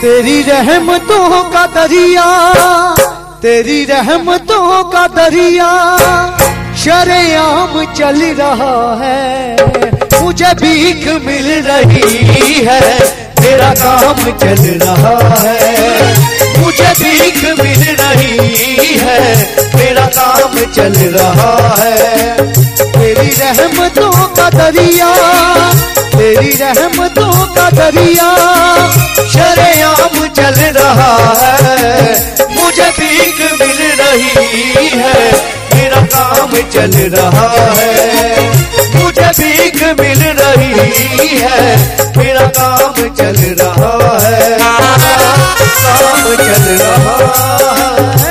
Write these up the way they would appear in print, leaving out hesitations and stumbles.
तेरी रहमतों का दरिया, तेरी रहमतों का दरिया शरेआम चल रहा है। मुझे भीख मिल रही है, तेरा काम चल रहा है। मुझे भीख मिल रही है, तेरा काम चल रहा है। तेरी रहमतों का दरिया, तेरी रहमतों का दरिया शरेआम चल रहा है। मुझे भीख मिल रही है, मेरा काम चल रहा है। मुझे भीख मिल रही है, मेरा काम चल रहा है। काम चल रहा है।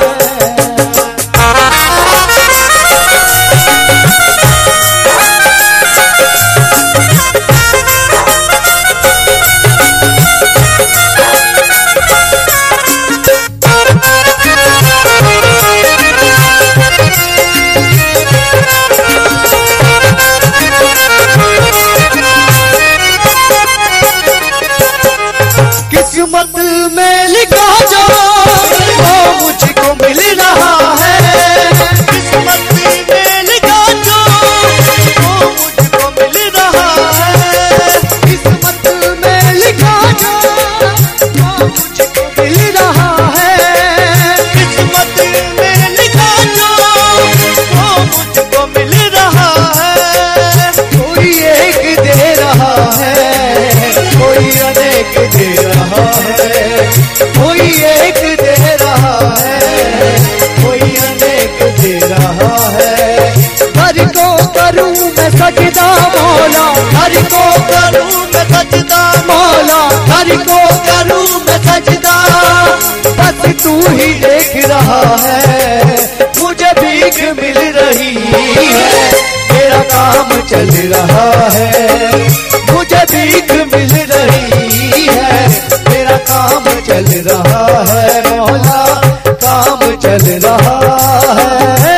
किस्मत में लिखा जो वो मुझको मिल रहा है। किस्मत में लिखा जो वो मुझको मिल रहा है। किस्मत में लिखा जो वो मुझको मिल रहा है। किस्मत में लिखा जो वो मुझको मिल रहा है। कोई एक दे रहा है, कोई अनेक दे रहा है। कोई एक दे रहा है, कोई अनेक दे रहा है। हर को करूं मैं सजदा मौला, हर को करूं मैं सजदा मौला, हर को करूं मैं सजदा। बस तू ही देख रहा है, मुझे भीख मिल रही है, मेरा काम चल रहा है। मुझे भीख मिल रही है, मेरा काम चल रहा है। मौला काम चल रहा है।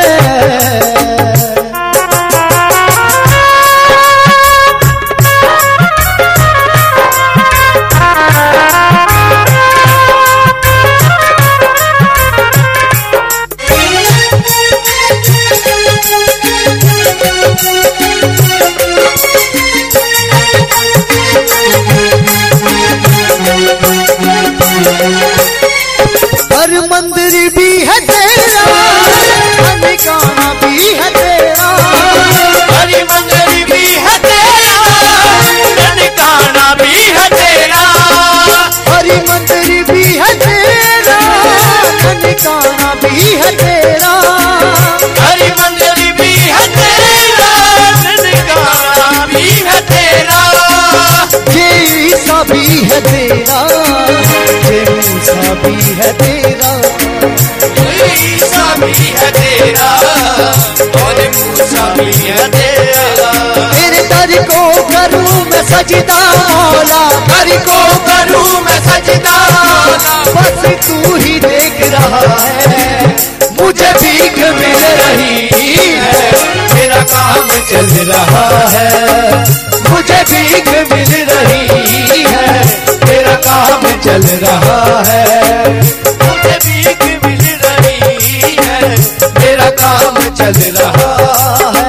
हर मंदिर भी है तेरा, ठिकाना भी है तेरा। हर मंदिर भी है तेरा, ठिकाना भी है तेरा। हर मंदिर भी है तेरा, ठिकाना भी है तेरा। हर मंदिर भी है तेरा, ठिकाना भी है तेरा। ये ईसा भी है तेरा, ये मूसा भी है तेरा। ईसा भी है तेरा और मूसा भी है तेरा। तेरे दर को करूं मैं सजदा मौला, दर को करूं मैं सजदा। बस तू ही देख रहा है, मुझे भीख मिल रही है, मेरा काम चल रहा है। मुझे भीख मिल रही है, मेरा काम चल रहा है। मुझे भीख मिल रही है, मेरा काम चल रहा है।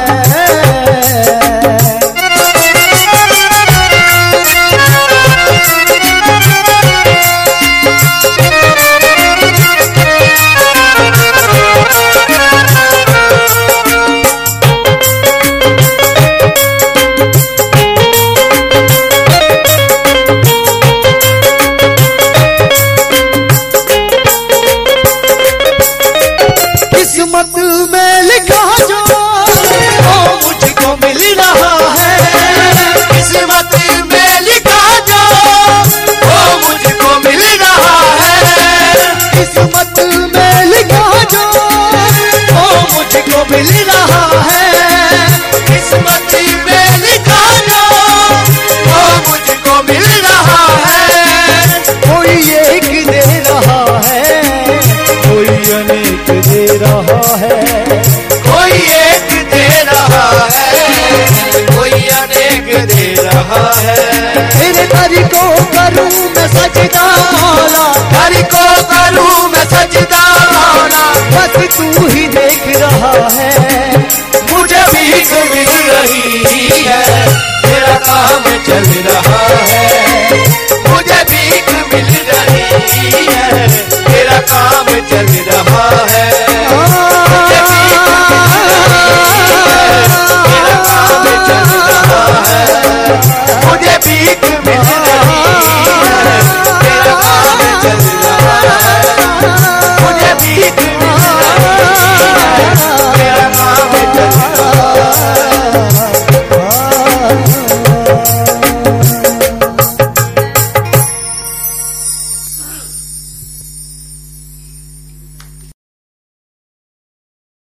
चल रहा